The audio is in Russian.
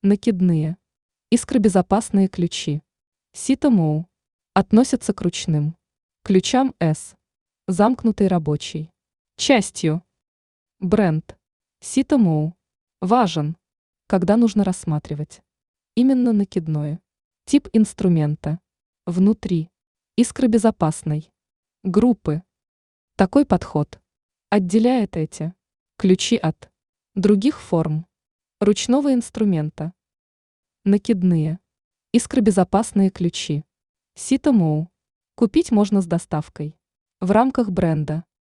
Накидные. Искробезопасные ключи. Ситомоу. Относятся к ручным. Ключам С. Замкнутый рабочий. Частью. Бренд. Ситомоу. Важен, когда нужно рассматривать. Именно накидное. Тип инструмента. Внутри. Искробезопасной. Группы. Такой подход отделяет эти ключи от других форм ручного инструмента. Накидные. Искробезопасные ключи. Ситомоу. Купить можно с доставкой. В рамках бренда.